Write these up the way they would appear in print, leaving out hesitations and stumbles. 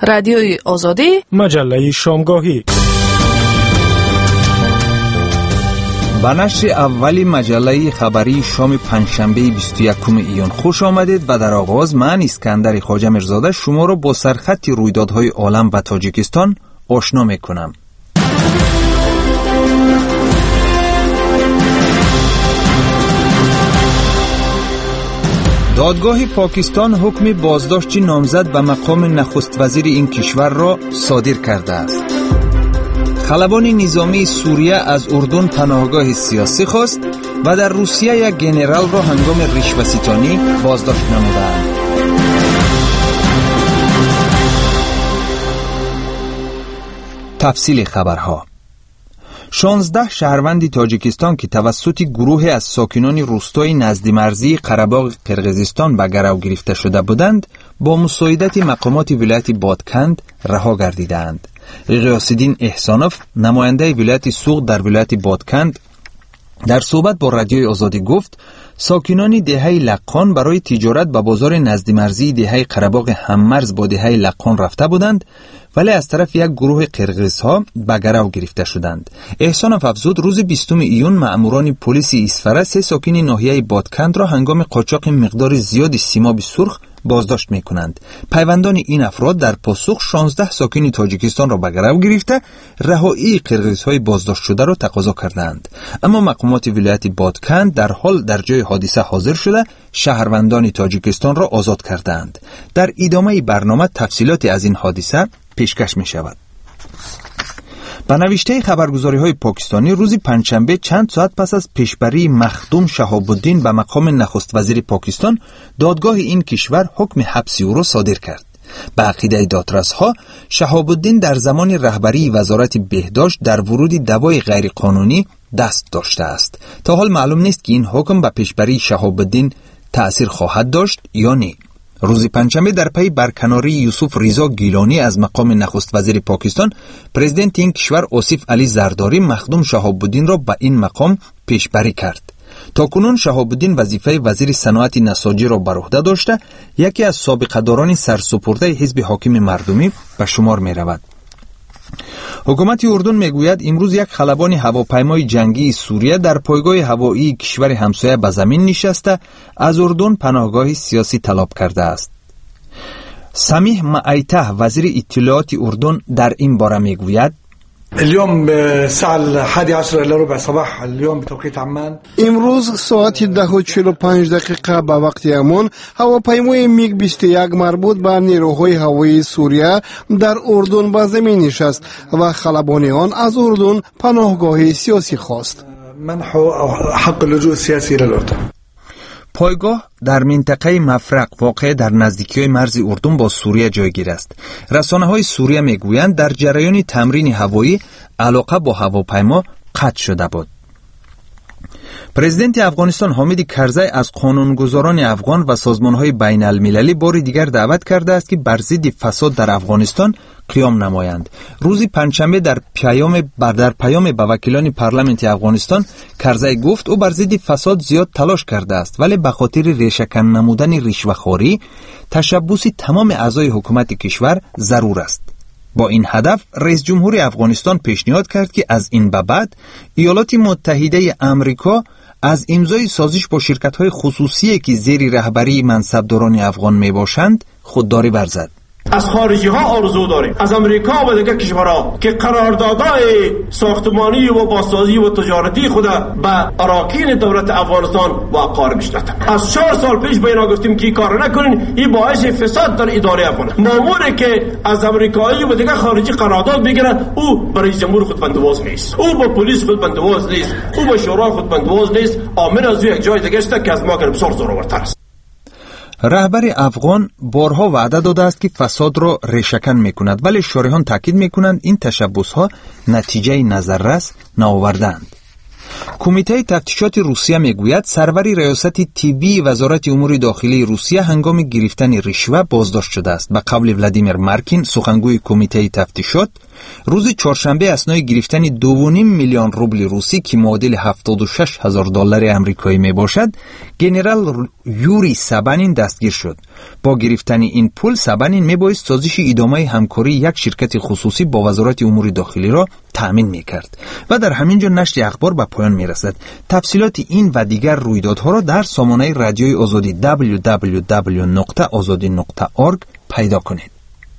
رادیوی آزادی، مجله شامگاهی. با نشر اولی مجله خبری شام پنجشنبه 21 ایون خوش آمدید و در آغاز من اسکندر خواجه میرزاده شما را با سرخط رویدادهای عالم و تاجیکستان آشنا میکنم. دادگاه پاکستان حکم بازداشت نامزد به مقام نخست وزیر این کشور را صادر کرده است. خلبان نظامی سوریه از اردن پناهگاه سیاسی خواست و در روسیه یک گنرال را هنگام رشوه‌ستانی بازداشت نمودند. تفصیل خبرها: 16 شهروند تاجیکستان که توسط گروه از ساکنان روستای نزدیک‌مرزی قره‌باغ قرقیزستان به گرو گرفته شده بودند با مساعدت مقامات ولایت بادکند رها گردیدند. غیاس‌الدین احسانوف نماینده ولایت سوغد در ولایت بادکند در صحبت با رادیوی آزادی گفت ساکنان دهه لقان برای تجارت به بازار نزدیک‌مرزی دهه قره‌باغ هممرز با دهه لقان رفته بودند ولی از طرف یک گروه قرقیزها به گرو گرفته شدند. احسانوف افزود روز 20 ایون مأموران پلیس اسفره 3 ساکن ناحیه بادکند را هنگام قاچاق مقدار زیادی سیماب سرخ بازداشت می‌کنند. پیوندان این افراد در پاسخ 16 ساکن تاجیکستان را به گرو گرفته رهایی قرقیزهای بازداشت شده را تقاضا کردند. اما مقامات ولایت بادکند در حال در جای حادثه حاضر شده شهروندان تاجیکستان را آزاد کردند. در ادامه برنامه تفصیلاتی از این حادثه پیشکش می شود. به نوشته خبرگزاری‌های پاکستانی روز پنجشنبه چند ساعت پس از پیشبری مخدوم شهاب الدین به مقام نخست وزیر پاکستان دادگاه این کشور حکم حبس او را صادر کرد. به عقیده دادرس‌ها شهاب الدین در زمان رهبری وزارت بهداشت در ورود دوای غیرقانونی دست داشته است. تا حال معلوم نیست که این حکم به پیشبری شهاب الدین تأثیر خواهد داشت یا نه. روز پنجشنبه در پی برکناری یوسف رضا گیلانی از مقام نخست وزیر پاکستان، پرزیدنت این کشور آصف علی زرداری مخدوم شهاب الدین را به این مقام پیشبری کرد. تاکنون شهاب الدین وظیفه وزیر صنعت نساجی را بر عهده داشته، یکی از سابقه‌داران سرسپرده حزب حاکم مردمی به شمار می رود. حکومت اردن میگوید امروز یک خلبان هواپیمای جنگی سوریه در پایگاه هوایی کشور همسایه به زمین نشسته از اردن پناهگاه سیاسی طلب کرده است. سمیح معیته وزیر اطلاعات اردن در این باره میگوید اليوم الساعة 11 إلى ربع صباح اليوم بتوقيت عمان. امروز ساعت 10:45 به وقت عمان هواپیمای میگ 21 مربوط به نیروهای هوایی سوریه در اردن به زمین نشست و خلبان آن از اردن پناهگاه سیاسی خواست. منح حق اللجوء السياسي إلى الأردن. پایگاه در منطقه مفرق واقع در نزدیکی مرز اردن با سوریه جایگیر است. رسانه‌های سوریه میگویند در جریان تمرین هوایی علاقه با هواپیما قطع شده بود. پرزیدنت افغانستان حامد کرزی از قانونگذاران افغان و سازمان‌های بین المللی بار دیگر دعوت کرده است که بر ضد فساد در افغانستان قیام نمایند. روز پنجشنبه در پیام به وکیلان پارلمانت افغانستان کرزی گفت او بر ضد فساد زیاد تلاش کرده است ولی به خاطر ریشه‌کن نمودن رشوه‌خواری تشبث تمام اعضای حکومت کشور ضرور است. با این هدف رئیس جمهور افغانستان پیشنهاد کرد که از این به بعد ایالات متحده آمریکا از امضای سازش با شرکت‌های خصوصی که زیر رهبری منصبداران افغان میباشند خودداری ورزد. از خارجی ها آرزو داریم از امریکا و دیگر کشورها که قراردادهای ساختمانی و بازسازی و تجارتی خود به اراکین دولت افغانستان وقار بشناسند. از 4 سال پیش به اینا گفتیم که کار نکنین، این باعث فساد در اداره افغانستان. ماموری که از امریکایی و دیگر خارجی قرارداد بگیره او برای جمهور خود بندواز نیست، او با پلیس خود بندواز نیست، او با شورای خود بندواز نیست. آمن از یک جای دیگه است که از ما بسیار زورآورتر است. رهبر افغان بارها وعده داده است که فساد را ریشه‌کن میکند ولی شارحان تاکید میکنند این تشبثها نتیجه نظررس نآوردند. کمیته تفتیشات روسیه میگوید سرور ریاست طبی وزارت امور داخلی روسیه هنگام گرفتن رشوه بازداشت شده است. به قول ولادیمیر مارکین، سخنگوی کمیته تفتیشات، روز چهارشنبه اثنای گرفتن 2.5 میلیون روبل روسی که معادل $76,000 امریکایی می باشد، گنرال یوری سابانین دستگیر شد. با گرفتن این پول، سابانین می بایست سازش ادامه همکاری یک شرکت خصوصی با وزارت امور داخلی را تأمین می کرد و در همین جا نشر اخبار به پایان می رسد. تفصیلات این و دیگر رویدادها را در سامانه رادیوی آزادی www.azadi.org پیدا کنید.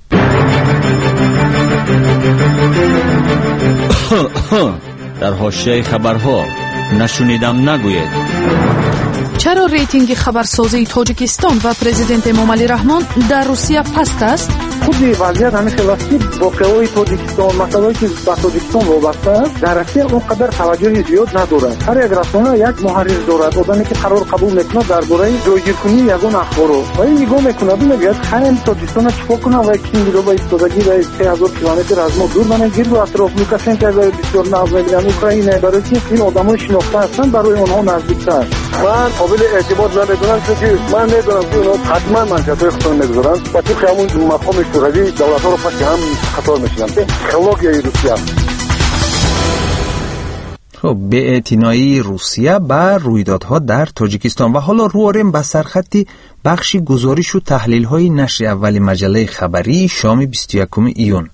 در حاشیه خبرها نشنیدم نگوید. چرا ریتینگ خبرسازی تاجیکستان و پرزیدنت امامعلی رحمان در روسیه پست است؟ خودی وضعیت همیشه وقتی واقعی تاجیکستان مسائلی که با تاجیکستان وابسته است در روسیه اونقدر توجه زیاد ندارد. هر یک رسانه یک محرر دارد، آدمی که قرار قبول میکنه درباره جایگیرکنی یگان اخبارو و این نگاه میکنه میگه خیلی تاجیکستان چیکار کنه و چین رو با ایستادگی و 3000 کیلومتر از ما دور بنه گیر و اطراف لوکاشنکو بسیار نزدیک اوکراین برای که این آدمای شناخته هستند برای اونها نزدیک‌تر. من قابل اعتماد نمیدونم چون من میدونم که اونا حتما منشأهای خودشون میگذارن و طبق همون مقام شوروی دولت‌ها رو پس هم خطا میشن. تکنولوژی روسیه. خب به اعتنایی روسیه به رویدادها در تاجیکستان و حالا رو آریم به سرخط بخشی گزارش و تحلیل‌های نشر اول مجله خبری شام 21 ایون.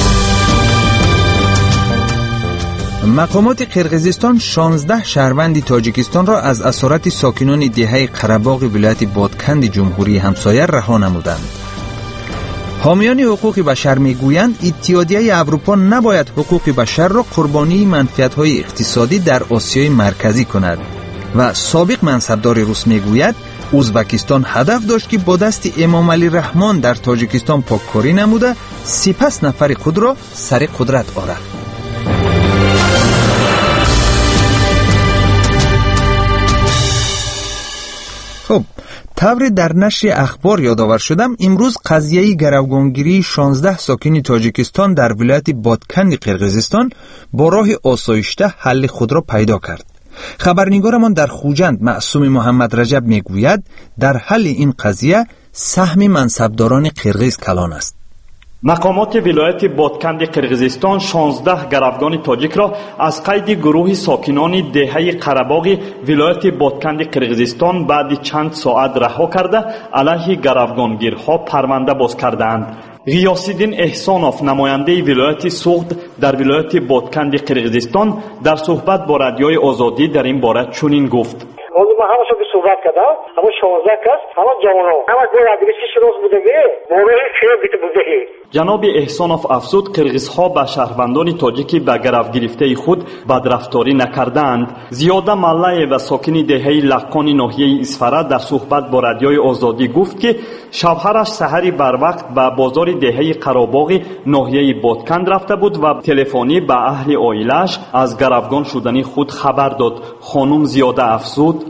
مقامات قرقیزستان 16 شهروند تاجیکستان را از اسارت ساکنان دهه قره‌باغ ولایت بادکند جمهوری همسایه رها نمودند. حامیان حقوق بشر میگویند اتحادیه اروپا نباید حقوق بشر را قربانی منفعت‌های اقتصادی در آسیای مرکزی کند و سابق منصبدار روس میگوید ازبکستان هدف داشت که با دست امامعلی رحمان در تاجیکستان پاککاری نموده سپس نفر خود را سر قدرت آورد. خب طور در نشر اخبار یادآور شدم امروز قضیه گروگانگیری 16 ساکن تاجیکستان در ولایت بادکند قرقیزستان با راه آسایشته حل خود را پیدا کرد. خبرنگارمان در خوجند معصوم محمد رجب میگوید در حل این قضیه سهم منصبداران قرقیز کلان است. مقامات ولایت بادکند قرقیزستان 16 گروگان تاجیک را از قید گروه ساکنان دهه قره‌باغ ولایت بادکند قرقیزستان بعد چند ساعت رها کرده علیه گروگانگیرها پرونده باز کردند. غیاس‌الدین احسانوف نماینده ولایت سوغد در ولایت بادکند قرقیزستان در صحبت با رادیوی آزادی در این باره چنین گفت: ما همه شو صحبت کردم، همه 16 کس، همه جوانان، همه دیگه 6 روز بودگی، موقعی خیلی بیت بودگی. جناب احسانوف افزود قرقیزها به شهروندان تاجیکی به گرو گرفته خود بدرفتاری نکردند. زیاده ملای و ساکن دهه لقان ناحیه اسفره در صحبت با رادیوی آزادی گفت که شوهرش سحری بر وقت به بازار دهه قره‌باغ ناحیه بادکند رفته بود و تلفنی به اهل عائله‌اش از گروگان شدن خود خبر داد. خانم زیاده افزود: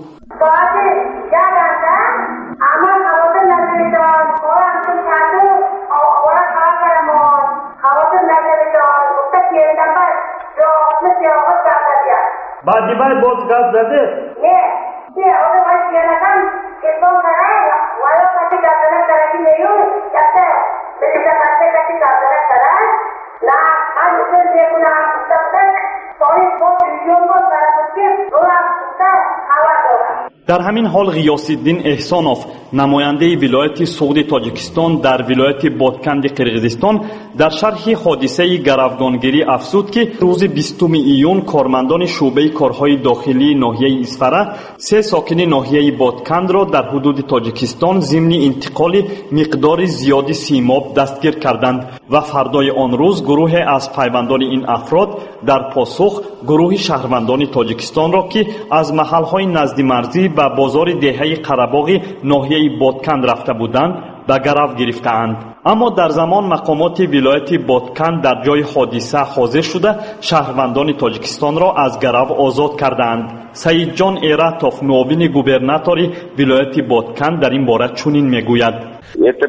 بعدی باید باز گاز زده؟ نه آده باید گرنکم که بام نرای والا کسی گازنک درکی نیون یکتا بلیده کسی کسی گازنک درای نا من اصلا دیکنم تب تک سایت با تریلیون با سرابطی رولا ستا هوا دارم. در همین حال غیاس‌الدین احسانوف نماینده ولایت سوغد تاجیکستان در ولایت بادکند قرقیزستان در شرح حادثه گروگانگیری افزود که روز 20 ایون کارمندان شعبه کارهای داخلی ناحیه اسفره 3 ساکن ناحیه بادکند را در حدود تاجیکستان ضمن انتقال مقدار زیادی سیماب دستگیر کردند و فردای آن روز گروه از پیوندان این افراد در پاسخ گروه شهروندان تاجیکستان را که از محلهای نزد مرزی به بازار دهه قره‌باغ ناحیه بادکند رفته بودند به گرو گرفتند. اما در زمان مقامات ولایت بادکند در جای حادثه حاضر شده شهروندان تاجیکستان را از گرو آزاد کردند. سعید جان ایراتوف معاون گوبرناتور ولایت بادکند در این باره چنین میگوید: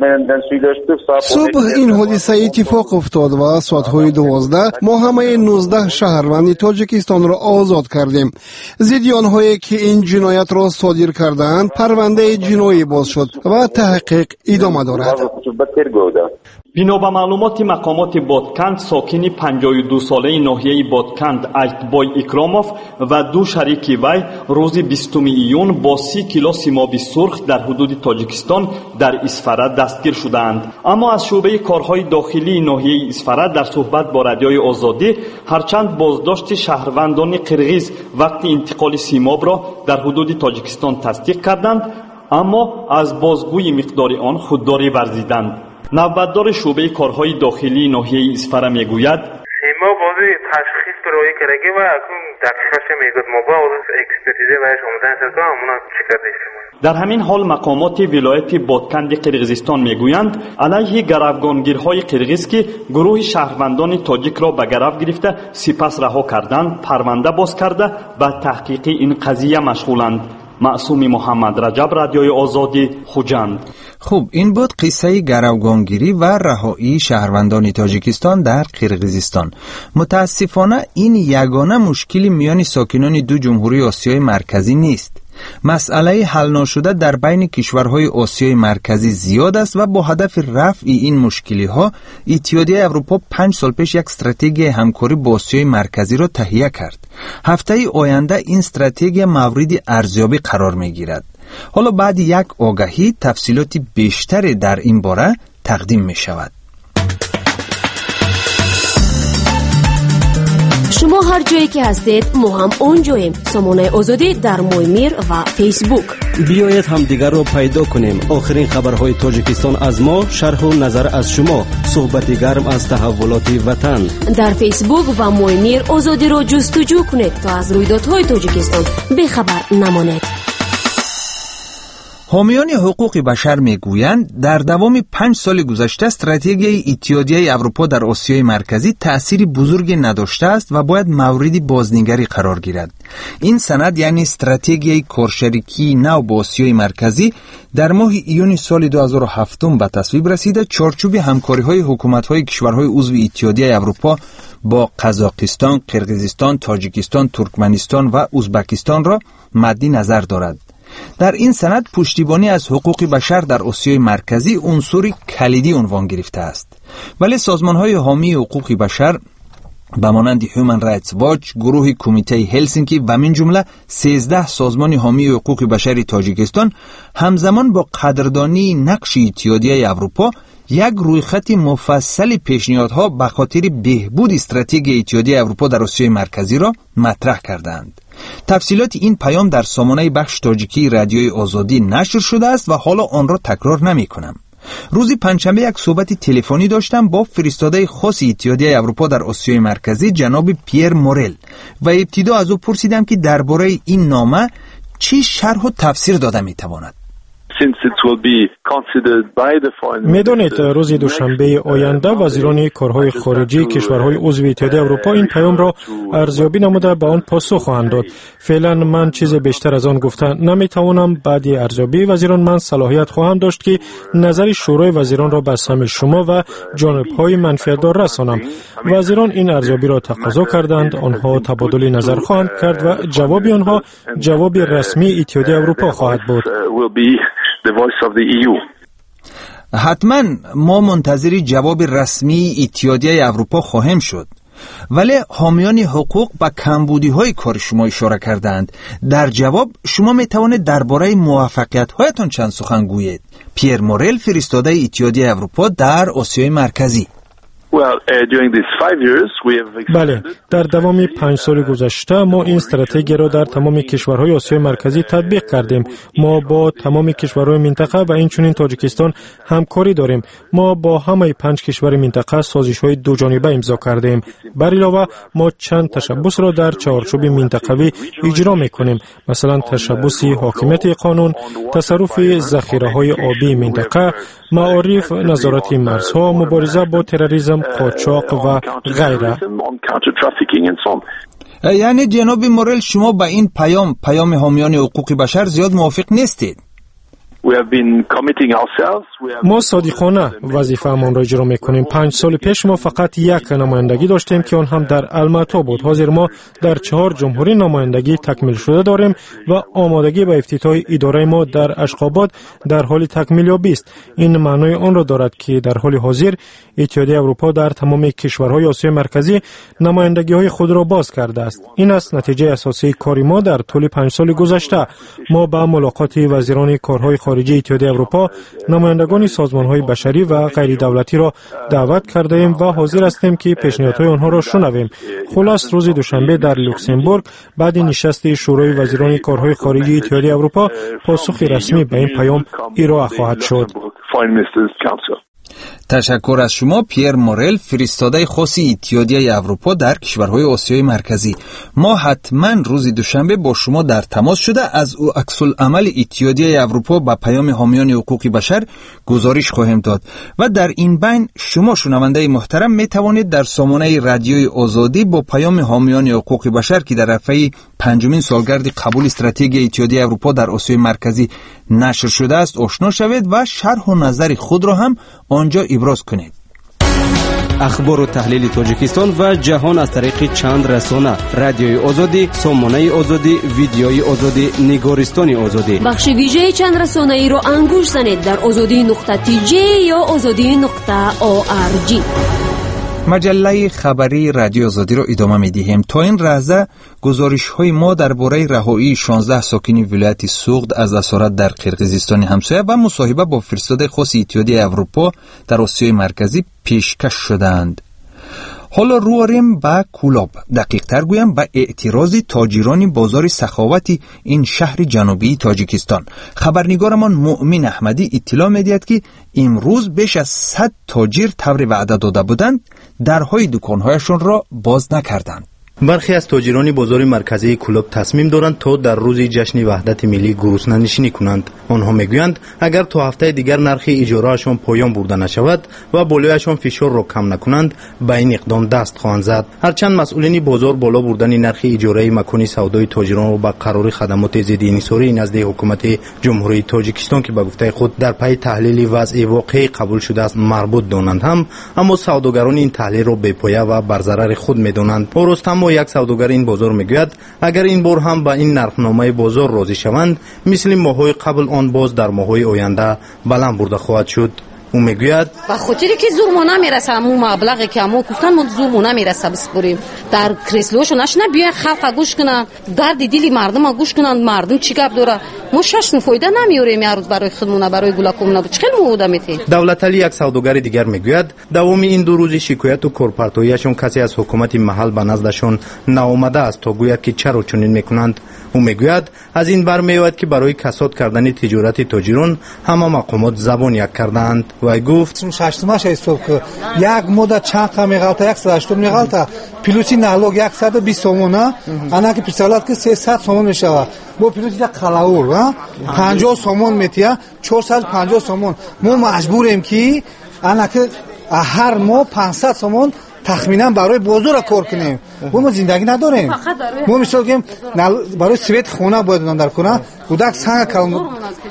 صبح این حادثه اتفاق افتاد و ساعت‌های 12 ما همه 19 شهروند تاجیکستان را آزاد کردیم. ضد آنهایی که این جنایت را صادر کردند پرونده جنایی باز شد و تحقیق ادامه دارد. بنا به معلومات مقامات بادکند، ساکن 52 ساله ناحیه بادکند ایتبای اکراموف و دو شریک وی روز 20 ایون با 30 کیلو سیماب سرخ در حدود تاجیکستان در اسفره دستگیر شدند. اما از شعبه کارهای داخلی ناحیه اسفره در صحبت با رادیوی آزادی هرچند بازداشت شهروندان قرغیز وقت انتقال سیماب را در حدود تاجیکستان تصدیق کردند، اما از بازگوی مقدار آن خودداری ورزیدند. نوبتدار شعبه کارهای داخلی ناحیه اسفره میگوید: ما بازی تشخیص برای کرده و اکنون دقیقش میگوید ما با اکسپرتیزه بهش آمدن سرکا همونا چکرده ایستیم. در همین حال مقامات ولایت بادکند قرغیزستان میگویند علیه گروگانگیرهای قرغیز که گروه شهروندان تاجیک را به گرو گرفته سپس رها کردند پرونده باز کرده به تحقیق این قضیه مشغولند. معصوم محمد رجب، رادیوی آزادی، خوجند. خوب، این بود قصه گروگانگیری و رهایی شهروندان تاجیکستان در قرقیزستان. متاسفانه این یگانه مشکلی میان ساکنان دو جمهوری آسیای مرکزی نیست. مسئله حل نشده در بین کشورهای آسیای مرکزی زیاد است و با هدف رفع این مشکلی‌ها اتحادیه اروپا 5 سال پیش یک استراتژی همکاری با آسیای مرکزی را تهیه کرد. هفته آینده این استراتژی مورد ارزیابی قرار می‌گیرد. حالا بعد یک آگهی تفصیلات بیشتری در این باره تقدیم می‌شود. شما هر جایی که هستید ما هم اونجاییم. سامانه آزادی در مویمیر و فیسبوک. بیایید هم دیگر رو پیدا کنیم. آخرین خبرهای تاجیکستان از ما، شرح و نظر از شما، صحبت گرم از تحولات وطن. در فیسبوک و مویمیر آزادی رو جستجو کنید تا از رویدادهای تاجیکستان بخبر نمانید. حامیان حقوق بشر میگویند در دوام 5 سال گذشته استراتژی اتحادیه اروپا در آسیای مرکزی تأثیر بزرگی نداشته است و باید مورد بازنگری قرار گیرد. این سند یعنی استراتژی کارشریکی نو با آسیای مرکزی در ماه ایون سال 2007 به تصویب رسیده چارچوب همکاری‌های حکومت‌های کشورهای عضو اتحادیه اروپا با قزاقستان، قرقیزستان، تاجیکستان، ترکمنستان و ازبکستان را مد نظر دارد. در این سند پشتیبانی از حقوق بشر در آسیای مرکزی عنصری کلیدی عنوان گرفته است، ولی سازمان‌های حامی حقوق بشر به مانند هیومن رایتس واچ، گروه کمیته هلسینکی و من جمله 13 سازمان حامی حقوق بشر تاجیکستان همزمان با قدردانی نقش اتحادیه اروپا یک رویخط مفصل پیشنهادها به خاطر بهبود استراتژی اتحادیه اروپا در آسیای مرکزی را مطرح کردند. تفصیلات این پیام در سامانه بخش تاجیکی رادیوی آزادی نشر شده است و حالا آن را تکرار نمی کنم. روز پنجشنبه یک صحبت تلفنی داشتم با فرستاده خاص اتحادیه اروپا در آسیای مرکزی جناب پیر مورل و ابتدا از او پرسیدم که درباره این نامه چی شرح و تفسیر داده می تواند. میدانید روز دوشنبه آینده وزیران کارهای خارجی کشورهای عضو اتحادیه اروپا این پیام را ارزیابی نموده به آن پاسخ خواهند داد. فعلا من چیز بیشتر از آن گفته نمیتوانم. بعد ارزیابی وزیران من صلاحیت خواهم داشت که نظر شورای وزیران را به سمع شما و جانبهای منفعت‌دار رسانم. وزیران این ارزیابی را تقاضا کردند. آنها تبادل نظر خواهند کرد و جواب آنها جواب رسمی اتحادیه اروپا خواهد بود. The voice of the EU. حتما ما منتظر جواب رسمی اتحادیه اروپا خواهیم شد. ولی حامیان حقوق به کمبودی‌های کار شما اشاره کردند. در جواب شما می توانید درباره موفقیت‌هایتان چند سخن گویید. پیر مورل فرستاده اتحادیه اروپا در آسیای مرکزی. بله، در دوام 5 سال گذشته ما این استراتژی را در تمام کشورهای آسیای مرکزی تطبیق کردیم. ما با تمام کشورهای منطقه و اینچنین تاجیکستان همکاری داریم. ما با همه 5 کشور منطقه سازش‌های دو جانبه امضا کردیم. بر علاوه ما چند تشبس را در چارچوب منطقوی اجرا می‌کنیم، مثلا تشبس حاکمیت قانون، تصرف ذخیره‌های آبی منطقه، معارف، نظارت مرزها، مبارزه با تروریسم، قاچاق و غیره. یعنی جناب مورل، شما با این پیام حامیان حقوق بشر زیاد موافق نیستید؟ ما صادقانه وظیفه‌مان را اجرا می‌کنیم. 5 سال پیش ما فقط یک نمایندگی داشتیم که آن هم در الماتا بود. حاضر ما در 4 جمهوری نمایندگی تکمیل شده داریم و آمادگی به افتتاح اداره ما در اشخاباد در حال تکمیل یابی است. این معنای آن را دارد که در حال حاضر اتحادیه اروپا در تمام کشورهای آسیای مرکزی نمایندگی‌های خود را باز کرده است. این است نتیجه اساسی کار ما در طول 5 سال گذشته. ما با ملاقات وزیران کارهای خارجی اتحادیه اروپا نمایندگان سازمان‌های بشری و غیر دولتی را دعوت کرده ایم و حاضر هستیم که پیشنهادهای آنها را شنویم. خلاص روز دوشنبه در لوکسمبورگ بعد نشست شورای وزیران کارهای خارجی اتحادیه اروپا پاسخ رسمی به این پیام ارائه خواهد شد. تشکر از شما پیر مورل، فرستاده خاص اتحادیه اروپا در کشورهای آسیای مرکزی. ما حتما روز دوشنبه با شما در تماس شده از عکس العمل اتحادیه اروپا با پیام حامیان حقوق بشر گزارش خواهیم داد و در این بین شما شنونده محترم می توانید در سامانه رادیوی آزادی با پیام حامیان حقوق بشر که در رفعه 5مین سالگرد قبول استراتژی اتحادیه اروپا در آسیای مرکزی نشر شده است آشنا شوید و شرح و نظر خود را هم آنجا ابراز کنید. اخبار و تحلیل تاجیکستان و جهان از طریق چند رسانه: رادیوی آزادی، سامانه آزادی، ویدیوی آزادی، نگارستان آزادی. بخش ویژه چند رسانه ای را انگوش زنید در azadi.tj یا azadi.org. مجله خبری رادیو آزادی را ادامه می‌دهیم. تا این لحظه گزارش‌های ما درباره رهایی 16 ساکن ولایت سوغد از اسارت در قرقیزستان همسایه و مصاحبه با فرستاده خاص اتحادیه اروپا در آسیای مرکزی پیشکش شدند. حالا رواریم به کولاب، دقیق تر گویم به اعتراض تاجران بازار سخاوتی این شهر جنوبی تاجیکستان. خبرنگارمان مؤمن احمدی اطلاع می‌دهد که امروز بیش از 100 تاجر طور وعده داده بودند درهای دکانهایشان را باز نکردند. برخی از تاجران بازار مرکزی کولاب تصمیم دارند تا در روز جشن وحدت ملی گرسنه نشینی کنند. آنها میگویند اگر تا هفته دیگر نرخ اجارهشان پایان برده نشود و بالایشان فشار را کم نکنند به این اقدام دست خواهند زد. هرچند مسئولین بازار بالا بردن نرخ اجاره مکان سودای تاجران را به قرار خدمات ضد انحصاری نزد حکومت جمهوری تاجیکستان که به گفته خود در پی تحلیل وضع واقعی قبول شده است مربوط دانند هم، اما سوداگران این تحلیل را بی‌پایه و بر ضرر خود می‌دانند. رستم یک سوداگر این بازار میگوید اگر این بار هم با این نرخنامه بازار راضی شوند مثل ماه‌های قبل آن باز در ماه‌های آینده بلند برده خواهد شد. او میگوید با خاطری که زور ما نمیرسه همون مبلغی که ما گفتن ما زور ما نمیرسه بسپریم در کرسلوشو نشنه بیای خلق گوش کنن درد دلی مردم گوش کنن مردم چی گپ داره ما 6 فایده نمیوریم یه روز برای خودمون برای گلاکومنا چه موده میتی. دولت علی یک سوداگر دیگر میگوید دوام این 2 روز شکایت و کورپاراتویشون کسی از حکومت محل به نزدشون ناآمده است تا گوید که چرا چنین میکنند. او میگوید از این برمیآید که برای کساد کردن تجارت تاجران همه مقامات زبان یک کردند. و گفت 6 صبح که یک مدت چند کم میغلطه 180 میغلطه پیلوتی نالوگ 120 سومونه انا که پیسالات که 300 سومون میشه با پیلوتی یک خلاور 50 سومون میتیه 450 سومون ما مجبوریم که انا که هر ماه 500 سومون تخمینا برای بازار کار کنیم. ما زندگی نداریم. ما مثلا که برای سویت خونه باید دادن کنه کودک سنگ کلم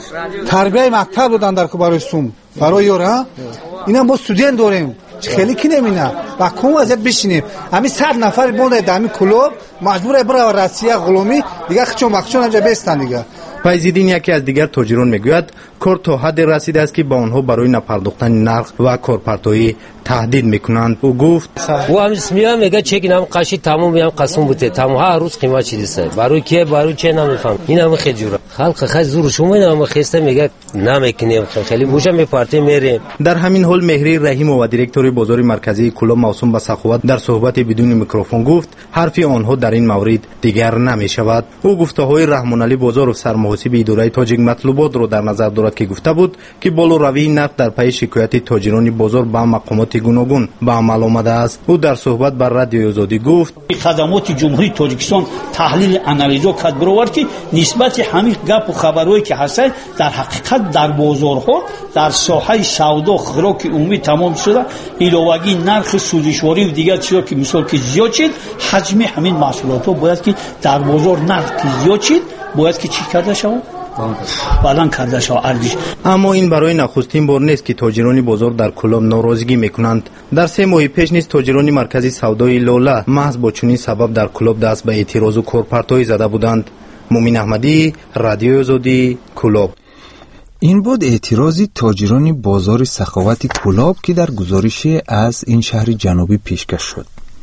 تربیت مکتب دادن در که برای سوم برای یورا اینا ما استودنت داریم خیلی کی نمینا و کم وضعیت بشینیم همین 100 نفر بوده در همین کلوب مجبوره برای روسیه غلامی دیگه خچون اینجا بستن دیگه. فیض‌الدین یکی از دیگر تاجران میگوید کار تا حد رسیده است که با آنها برای نپرداختن نرخ و کارپارتویی تهدید میکنند. او گفت او هم میگه میگه چک اینم قشی تمام میام قسم بوده تمام هر روز قیمت چیزه برای کی برای چه نمیفهم این هم خیلی جوره خلق خیلی زور شما اینا خسته میگه نمیکنیم خیلی بوشم به پارتی میریم. در همین حال مهری رحیم و دیرکتور بازار مرکزی کلوب موسوم به سخاوت در صحبت بدون میکروفون گفت حرفی آنها در این مورد دیگر نمیشود. او گفته‌های رحمان علی بازار و سرمحاسب اداره تاجیک مطلوبات را در نظر دارد که گفته بود که بالوروی نقد در پی شکایت تاجران بازار با مقامات گوناگون به عمل آمده است. او در صحبت بر رادیوی آزادی گفت خدمات جمهوری تاجیکستان تحلیل انالیزو کرد برآورد که نسبت همین گپ و خبرهایی که هست در حقیقت در بازارها در ساحه سودا خوراک عمومی تمام شده، علاوه نرخ سوزشواری و دیگر چیزا که مثال که زیاد شد، حجم همین محصولات ها باید که در بازار نرخ زیاد شد باید که چی کرده شود؟ بالان کرده شود ارزش. اما این برای نخستین بار نیست که تاجران بازار در کلوب ناراضگی میکنند. در 3 ماه پیش نیز تاجران مرکزی سودای لولا محض با چنین سبب در کلوب دست به اعتراض و کورپرتای زده بودند. مومین احمدی، رادیوی آزادی، کلوب. این بود اعتراضی تاجران بازار سخاوت کلوب که در گزارش از این شهر جنوبی پیشکش شد.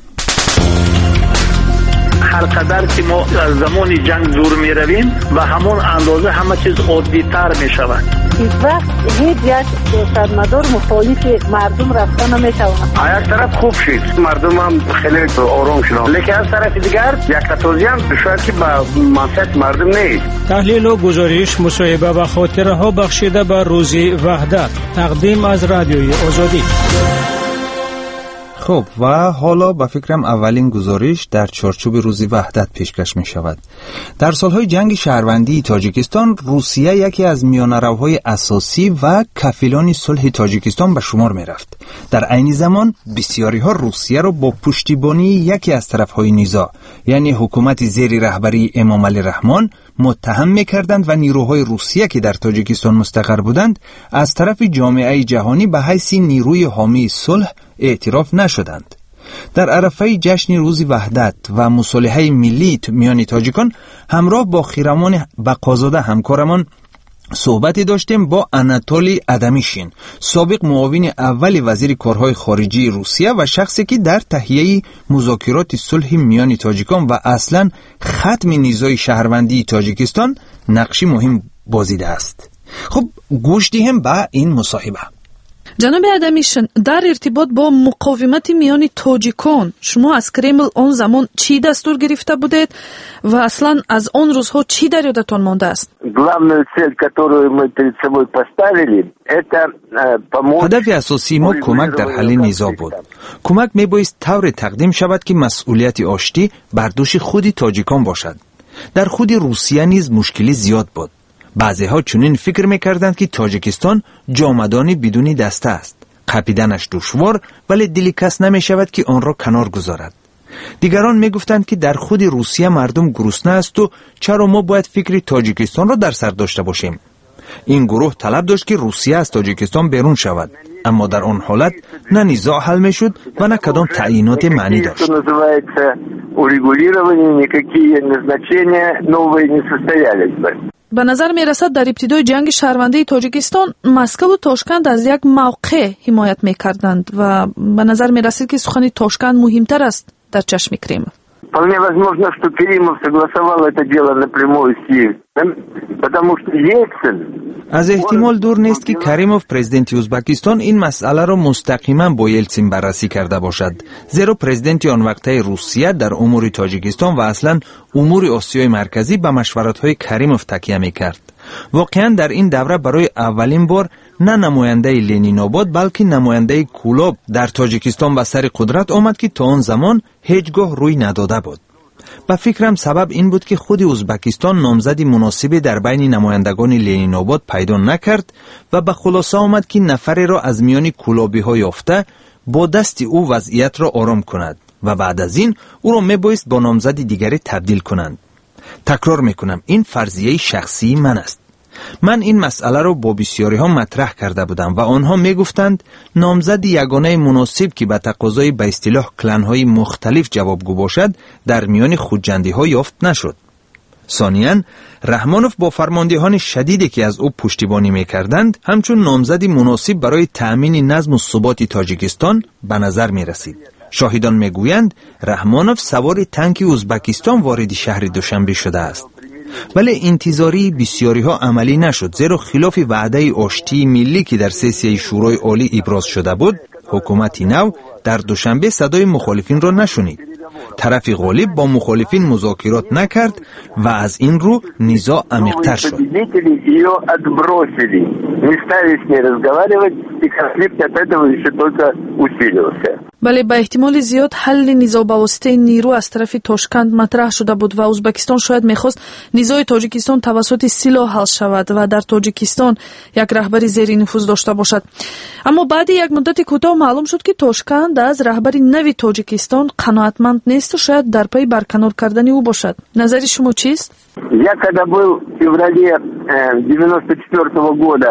هر قدر که ما از زمان جنگ دور می رویم و همون اندازه همه چیز عادی تر می شود. هیچ وقت هیچ یک سیاستمدار مخالف مردم رفتن نمی شود. یک طرف خوب شد، مردم هم خیلی آرام شدن، لیکن از طرف دیگر یک تازی هم شاید که به منفعت مردم نیست. تحلیل و گزارش مصاحبه و خاطره ها بخشیده به روز وحدت، تقدیم از رادیوی آزادی. خب و حالا به فکرم اولین گزارش در چارچوب روز وحدت پیشکش می شود. در سالهای جنگ شهروندی تاجیکستان، روسیه یکی از میانه‌روهای اساسی و کفیلان صلح تاجیکستان به شمار می رفت. در عین زمان بسیاری ها روسیه را با پشتیبانی یکی از طرفهای نیزا، یعنی حکومت زیر رهبری امام علی رحمان، متهم می‌کردند و نیروهای روسیه که در تاجیکستان مستقر بودند از طرف جامعه جهانی به حیث نیروی حامی صلح اعتراف نشدند. در عرفه جشن روز وحدت و مصالحه ملی میان تاجیکان همراه با خیرمان بقازاده همکارمان صحبتی داشتیم با اناتولی ادمیشین، سابق معاون اول وزیر کارهای خارجی روسیه و شخصی که در تهیه مذاکرات صلح میان تاجیکان و اصلا ختم نیزای شهروندی تاجیکستان نقشی مهم بازیده است. خب گوش دهیم به این مصاحبه. جناب ادمیشن، در ارتباط با مقاومت میان تاجیکان شما از کرمل آن زمان چی دستور گرفته بودید و اصلا از آن روزها چی در یادتان مانده است؟ هدف اساسی ما کمک در حل نیزا بود. کمک میبایست طور تقدیم شود که مسئولیت آشتی بر دوش خود تاجیکان باشد. در خود روسیه نیز مشکلی زیاد بود. بعضی ها چنین فکر میکردند که تاجیکستان جامدانی بدون دسته است. قپیدنش دشوار ولی دلی کس نمی شود که آن را کنار گذارد. دیگران میگفتند که در خود روسیه مردم گرسنه است و چرا ما باید فکر تاجیکستان را در سر داشته باشیم. این گروه طلب داشت که روسیه از تاجیکستان بیرون شود، اما در آن حالت نه نزاع حل میشد و نه کدام تعیینات معنی داشت. به نظر می رسد در ابتدای جنگ شهروندی تاجیکستان مسکو و تاشکند از یک موقع حمایت می کردند و به نظر می رسید که سخن تاشکند مهمتر است در چشم کریم. Вполне возможно, что Керимов согласовал это дело напрямую с Ельциным, потому что Ельцин... از احتمال دور نیست که کریموف پرزیدنت ازبکستان این مسئله را مستقیما با یلتسین بررسی کرده باشد، زیرا پرزیدنت آن وقته روسیه در امور تاجیکستان و اصلا امور آسیای مرکزی به مشورت‌های کریموف تکیه می‌کرد. واقعا در این دوره برای اولین بار نه نماینده لنین آباد بلکه نماینده کلوب در تاجیکستان به سر قدرت آمد که تا آن زمان هیچگاه روی نداده بود. به فکرم سبب این بود که خود ازبکستان نامزدی مناسبی در بین نمایندگان لنین آباد پیدا نکرد و به خلاصه آمد که نفری را از میان کلابی ها یافته با دست او وضعیت را آرام کند و بعد از این او را میبایست با نامزد دیگری تبدیل کنند. تکرار میکنم این فرضیه شخصی من است. من این مسئله را با بسیاری ها مطرح کرده بودم و آنها میگفتند نامزد یگانه مناسب که به تقاضای به اصطلاح کلن‌های مختلف جوابگو باشد در میان خودجندی ها یافت نشد. ثانیاً رحمانوف با فرماندهان شدیدی که از او پشتیبانی میکردند همچون نامزدی مناسب برای تأمین نظم و ثبات تاجیکستان به نظر میرسید. شاهدان میگویند رحمانوف سوار تانک ازبکستان وارد شهر دوشنبه شده است. ولی انتظاری بسیاری ها عملی نشد، زیرا خلاف وعده آشتی ملی که در سسیه شورای عالی ابراز شده بود، حکومت نو در دوشنبه صدای مخالفین را نشنید. طرف غالب با مخالفین مذاکرات نکرد و از این رو نزاع عمیق‌تر شد. بله، به احتمال زیاد حل نزاع به واسطه نیرو از طرف تاشکند مطرح شده بود و ازبکستان شاید میخواست نزاع تاجیکستان توسط سلاح حل شود و در تاجیکستان یک رهبری زیر نفوذ داشته باشد. اما بعد یک مدت کوتاه معلوم شد که تاشکند از رهبری نوی تاجیکستان قناعتمند نیست و شاید در پی برکنار کردن او باشد. نظر شما چیست؟ Я когда был в феврале 94 года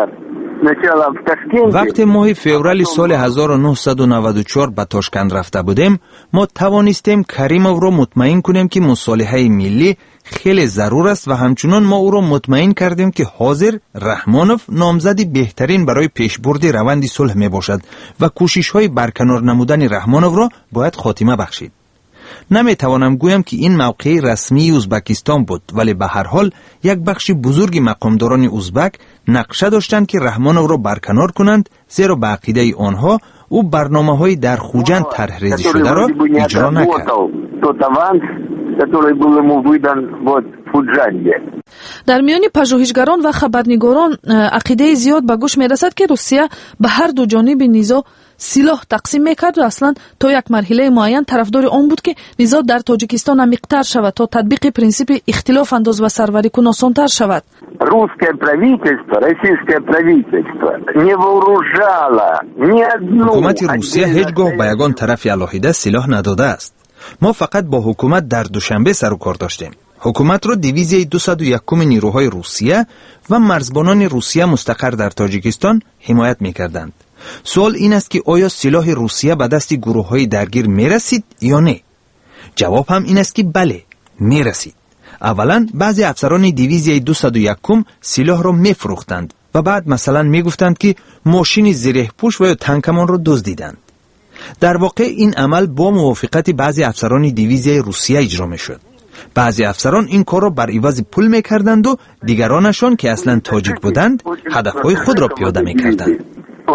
وقتی ماه فوریه سال 1994 به تاشکند رفته بودیم، ما توانستیم کریموف را مطمئن کنیم که مصالحه ملی خیلی ضرور است و همچنان ما او را مطمئن کردیم که حاضر رحمانوف نامزدی بهترین برای پیشبرد روند صلح می باشد و کوشش های برکنار نمودن رحمانوف را باید خاتمه بخشید. نمی توانم گویم که این موقع رسمی ازبکستان بود، ولی به هر حال یک بخش بزرگ مقامداران ازبک نقشه داشتند که رحمانوف را برکنار کنند، زیرا به عقیده آنها او برنامه‌های در خوجند طرح ریزی شده را اجرا نکرد. در میان پژوهشگران و خبرنگاران عقیده زیاد به گوش میرسد که روسیه به هر دو جانب نزاع سلاح تقسیم میکرد و اصلا تا یک مرحله معین طرفدار آن بود که نزاع در تاجیکستان عمیق‌تر شود تا تطبیق پرینسیپ اختلاف انداز و سروری کن آسان‌تر شود. حکومت روسیه هیچگاه به یگان طرف علاهیده سلاح نداده است. ما فقط با حکومت در دوشنبه سر و کار داشتیم. حکومت را دیویزیه 201 نیروهای روسیه و مرزبانان روسیه مستقر در تاجیکستان حمایت میکردند. سوال این است که آیا سلاح روسیه به دست گروه‌های درگیر میرسید یا نه؟ جواب هم این است که بله، میرسید. اولا بعضی افسران دیویزیه 201 سلاح را میفروختند و بعد مثلا میگفتند که ماشین زره پوش و یا تانکمان را دزدیدند. در واقع این عمل با موافقت بعضی افسران دیویزیه روسیه اجرا میشد. بعضی افسران این کار را بر عوض پول میکردند و دیگرانشان که اصلا تاجیک بودند هدفهای خود را پیاده میکردند.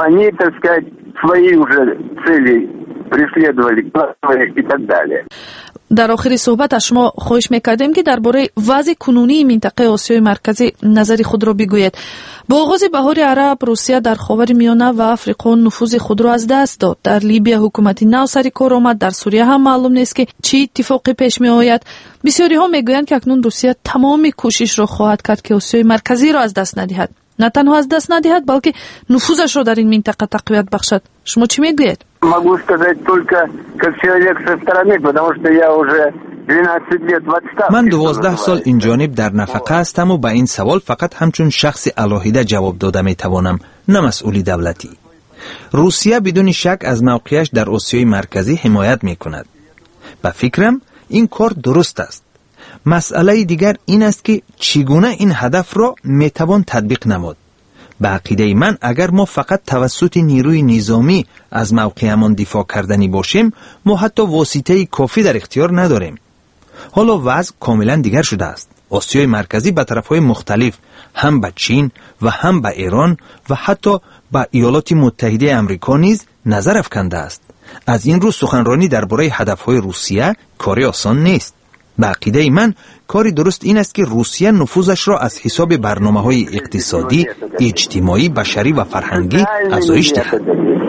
در آخر صحبت از شما خواهش میکردیم که درباره وضع کنونی منطقه آسیای مرکزی نظری خود را بگویید. با آغاز بهار عرب روسیه در خاور میانه و افریقا نفوذ خود را از دست داد. در لیبیا حکومت نو سر کار آمد. در سوریه هم معلوم نیست که چه اتفاقی پیش می آید. بسیاری ها میگویند که اکنون روسیه تمام کوشش را خواهد کرد که آسیای مرکزی را از دست ندهد. نه تنها از دست ندهد بلکه نفوذش را در این منطقه تقویت بخشد. شما چی میگویید؟ Могу сказать только как человек со стороны, потому что я уже 12 лет в отставке. من 12 سال این جانب در نفقه هستم و به این سوال فقط همچون شخص علاهیده جواب داده میتوانم، نه مسئولی دولتی. روسیه بدون شک از موقعش در آسیای مرکزی حمایت میکند. به فکرم این کار درست است. مسئله دیگر این است که چگونه این هدف را میتوان تطبیق نمود. به عقیده من اگر ما فقط توسط نیروی نظامی از موقعمان دفاع کردنی باشیم، ما حتی واسطه کافی در اختیار نداریم. حالا وضع کاملا دیگر شده است. آسیای مرکزی به طرفهای مختلف، هم به چین و هم به ایران و حتی به ایالات متحده آمریکا نیز نظر افکنده است. از این رو سخنرانی درباره هدفهای روسیه کاری آسان نیست. به عقیده من کاری درست این است که روسیه نفوذش را از حساب برنامه‌های اقتصادی، اجتماعی، بشری و فرهنگی افزایش دهد.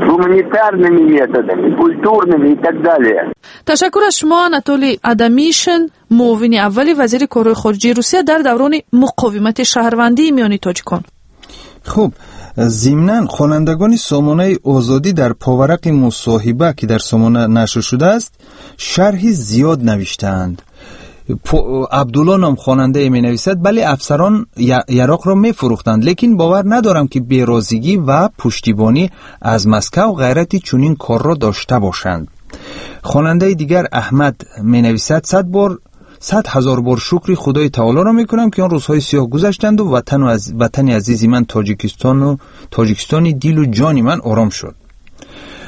تشکر از شما آناتولی ادمیشن، معاون اول وزیر کارهای خارجه روسیه در دوران مقاومت شهروندی میان تاجیکان. خب، ضمناً خوانندگان سامانه آزادی در پاورق مصاحبه که در سامانه نشر شده است شرحی زیاد نوشتند. عبدالله نام خواننده می نویسد بله افسران یراق را می فروختند، لیکن باور ندارم که بیرازگی و پشتیبانی از مسکو غیرتی چنین کار را داشته باشند. خواننده دیگر احمد می نویسد 100,000 بار شکر خدای تعالی را می کنم که آن روزهای سیاه گذشتند و وطن عزیزی من تاجیکستانی دل و جانی من آرام شد.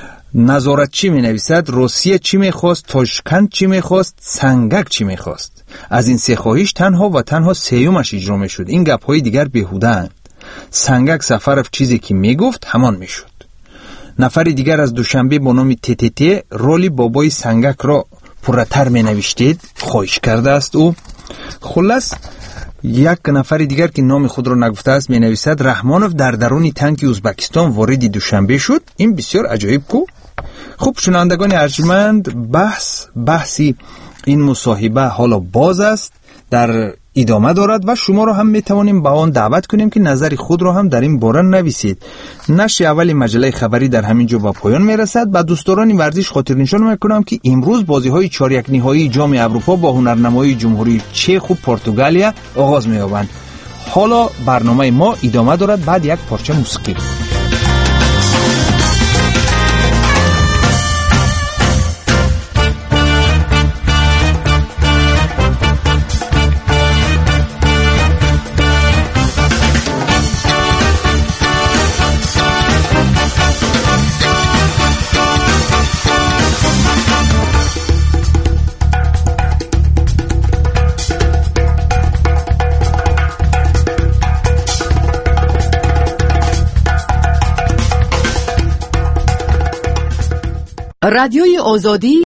نظارتچی می نویسد روسیه چی می خواست، تاشکند چی می خواست، سنگک چی می خواست. از این سه خواهش تنها و تنها سیومش اجرا میشد. این گپ های دیگر بیهوده اند. سنگک سفرف چیزی که میگفت همان میشد. نفر دیگر از دوشنبه با نام تتت رولی بابای سنگک را پرتر می نوشتید خواهش کرده است. او خلاص یک نفر دیگر که نام خود را نگفته است می نویسد رحمانوف در درون تانک ازبکستان وارد دوشنبه شد. این بسیار عجایب کو. خوب شنوندگان ارجمند، بحثی این مصاحبه حالا باز است، در ادامه دارد و شما را هم می توانیم به آن دعوت کنیم که نظر خود را هم در این باره نویسید. نشر اول مجله خبری در همین جا به پایان می رسد. به دوستداران ورزش خاطر نشان میکنم که امروز بازی های 4-1 نهایی جام اروپا با هنرنمایی جمهوری چک و پرتغالیا آغاز می یابند. حالا برنامه ما ادامه دارد بعد یک پارچه موسیقی. رادیوی آزادی